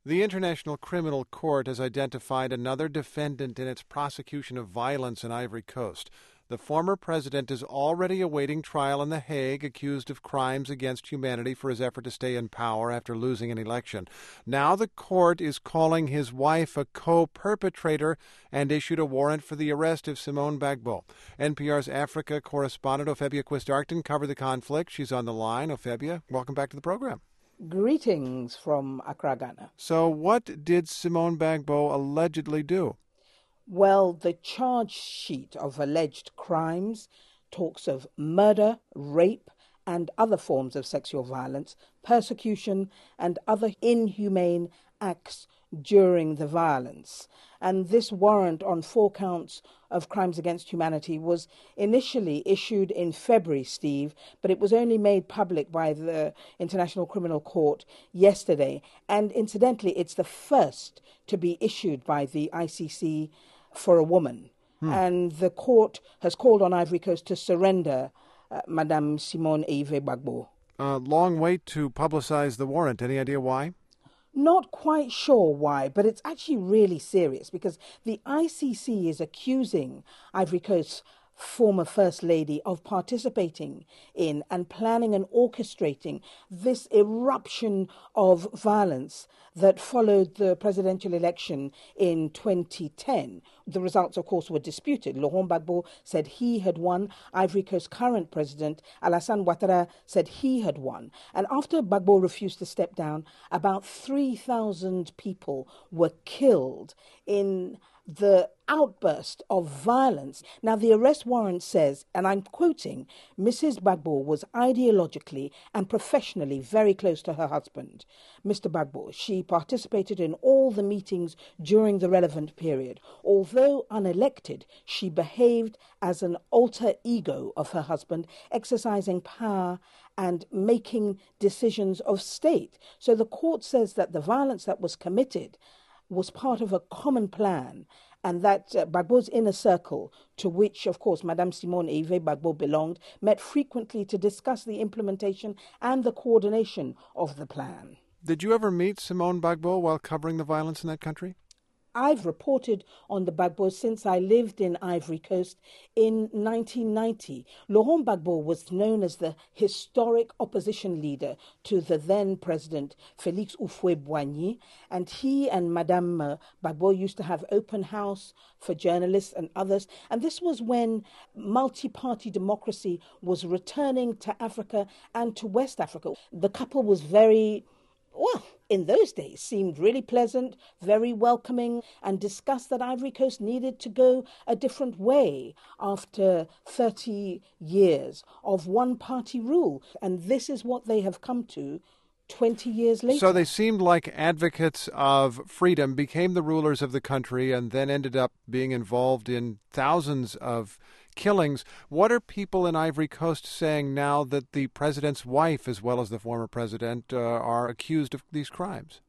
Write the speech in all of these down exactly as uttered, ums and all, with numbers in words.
The International Criminal Court has identified another defendant in its prosecution of violence in Ivory Coast. The former president is already awaiting trial in The Hague, accused of crimes against humanity for his effort to stay in power after losing an election. Now the court is calling his wife a co-perpetrator and issued a warrant for the arrest of Simone Gbagbo. N P R's Africa correspondent Ophebia Quist-Arcton covered the conflict. She's on the line. Ophebia, welcome back to the program. Greetings from Accra, Ghana. So what did Simone Gbagbo allegedly do? Well, the charge sheet of alleged crimes talks of murder, rape, and other forms of sexual violence, persecution, and other inhumane acts during the violence. And this warrant on four counts of crimes against humanity was initially issued in February, Steve, but it was only made public by the International Criminal Court yesterday. And incidentally, it's the first to be issued by the I C C for a woman. Hmm. And the court has called on Ivory Coast to surrender uh, Madame Simone Eive Gbagbo. Uh, long wait to publicize the warrant. Any idea why? Not quite sure why, but it's actually really serious because the I C C is accusing Ivory Coast's former First Lady of participating in and planning and orchestrating this eruption of violence that followed the presidential election in twenty ten. The results, of course, were disputed. Laurent Gbagbo said he had won. Ivory Coast's current president, Alassane Ouattara, said he had won. And after Gbagbo refused to step down, about three thousand people were killed in the outburst of violence. Now, the arrest warrant says, and I'm quoting, Missus Gbagbo was ideologically and professionally very close to her husband, Mister Gbagbo. She participated in all the meetings during the relevant period. Although unelected, she behaved as an alter ego of her husband, exercising power and making decisions of state. So the court says that the violence that was committed was part of a common plan, and that uh, Gbagbo's inner circle, to which, of course, Madame Simone Eive Gbagbo belonged, met frequently to discuss the implementation and the coordination of the plan. Did you ever meet Simone Gbagbo while covering the violence in that country? I've reported on the Gbagbos since I lived in Ivory Coast in nineteen ninety. Laurent Gbagbo was known as the historic opposition leader to the then president Félix Houphouët-Boigny, and he and Madame uh, Gbagbo used to have open house for journalists and others. And this was when multi-party democracy was returning to Africa and to West Africa. The couple was very, well, in those days, seemed really pleasant, very welcoming, and discussed that Ivory Coast needed to go a different way after thirty years of one-party rule. And this is what they have come to twenty years later. So they seemed like advocates of freedom, became the rulers of the country, and then ended up being involved in thousands of killings. What are people in Ivory Coast saying now that the president's wife, as well as the former president, uh, are accused of these crimes?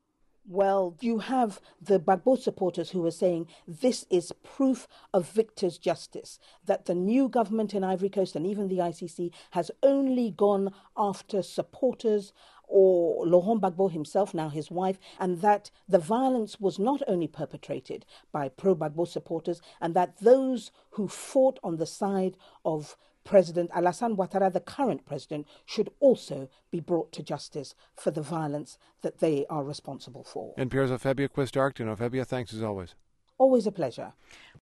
Well, you have the Gbagbo supporters who are saying this is proof of victor's justice, that the new government in Ivory Coast and even the I C C has only gone after supporters or Laurent Gbagbo himself, now his wife, and that the violence was not only perpetrated by pro-Gbagbo supporters, and that those who fought on the side of President Alassane Ouattara, the current president, should also be brought to justice for the violence that they are responsible for. N P R's Ophebia Quist-Arcton. Ophebia, thanks as always. Always a pleasure.